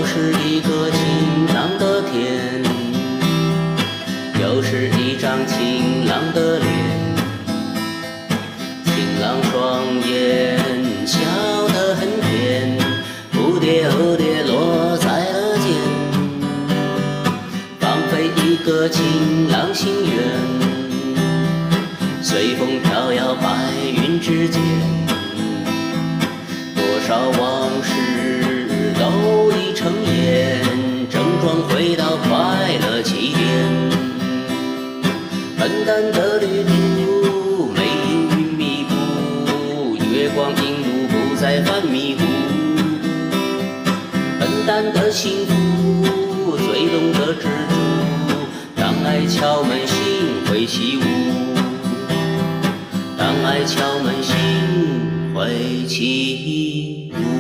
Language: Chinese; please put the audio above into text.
是一个晴朗的天，又是一张晴朗的脸，晴朗双眼笑得很甜，蝴蝶落在了肩，放飞一个晴朗心愿，随风飘摇白云之间，多少往事都已成烟，整装回到快乐起点。淡淡的旅途，美云密布，月光映入不再犯迷糊。淡淡的幸福，最懂得知足。当爱敲门，心会起舞。当爱敲门，心会起舞。